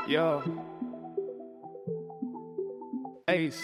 Yo. Ace,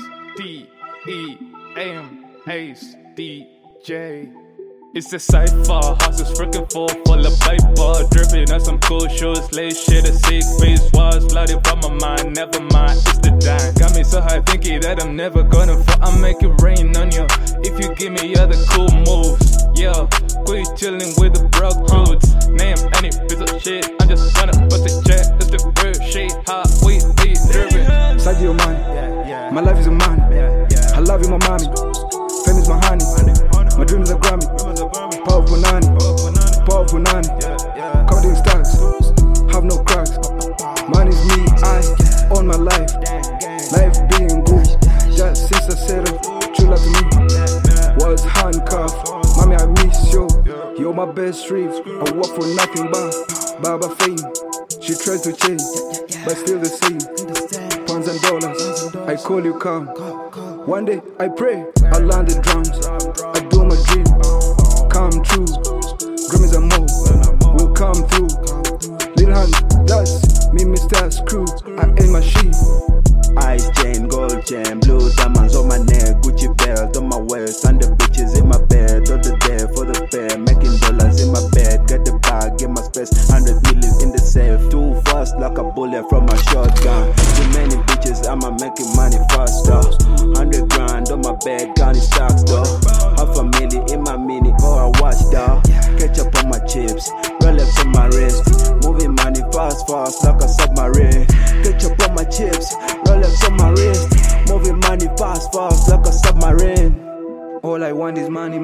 D-E-A-M, Ace, DJ. It's a cypher, house is freaking full of paper. Dripping on some cool shoes, late shit, a sick face was flooded by my mind. Never mind, it's the dime. Got me so high thinking that I'm never gonna fall. I'll make it rain on you if you give me other cool moves. Yeah, quit chilling with the broke dudes. Name any piece of shit, I'm just gonna bust a check. It's the real shit, how we be driven. Sadio Mane, my life is a man. I love you, my mommy. Fame is my honey. My dream is a Grammy. Powerful nanny. Counting stars, have no cracks. Man is me, I own my life. Life being good, just since I settled. True love to me was handcuffed. Mommy, I miss you. You're my best dream. I work for nothing but Baba fame. She tries to change, but still the same. Pounds and dollars, I call you calm. One day I pray, I land the drums. I do my dream, come true. Grammys and more will come through. Little hand, that's me, Mr. Screw. I ain't my sheep. Ice chain, gold chain, blue diamonds on my neck, Gucci belt on my waist, and the bitches in my bed, all the day for the pair, making dollars in my bed, get the bag, get my space, 100 million in the safe, too fast like a bullet from a shotgun, too many bitches, I'ma making money faster, 100 grand on my bed, counting stacks though, half a million in my mini, or a watch though, ketchup on my chips, Rolex on my wrist, moving money fast like a submarine, ketchup on my chips, Rolex on my wrist, moving money fast like a submarine. All I want is money.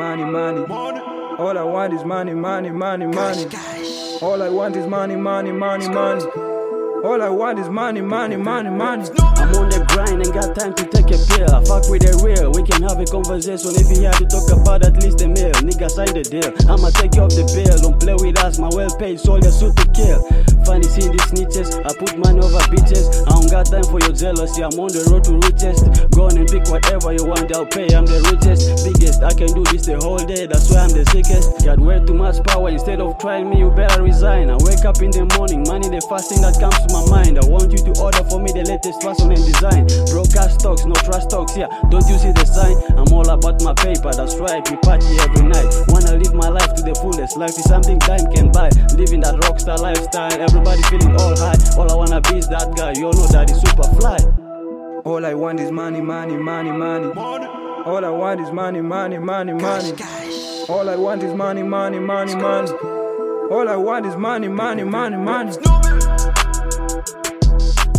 All I want is money. All I want is money. All I want is money. I'm on the grind, ain't got time to take a pill. I fuck with the real, we can have a conversation if you have to talk about at least a meal. Nigga, sign the deal, I'ma take you off the bill. Don't play with us, my well-paid soldier suit to kill. Funny seeing these snitches, I put money over bitches. I don't got time for your jealousy, I'm on the road to riches. Go on and pick whatever you want, I'll pay, I'm the richest. Biggest, I can do this the whole day, that's why I'm the sickest. Got way too much power, instead of trying me, you better resign. I wake up in the morning, money the first thing that comes to my mind. I want you to order for me the latest fashion and design. Broadcast stocks, no trust stocks, yeah. Don't you see the sign? I'm all about my paper, that's right, we party every night. Wanna live my life to the fullest. Life is something time can buy. Living that rockstar lifestyle, everybody feeling all high. All I wanna be is that guy, you all know that is super fly. All I want is money. All I want is money. All I want is money. All I want is money.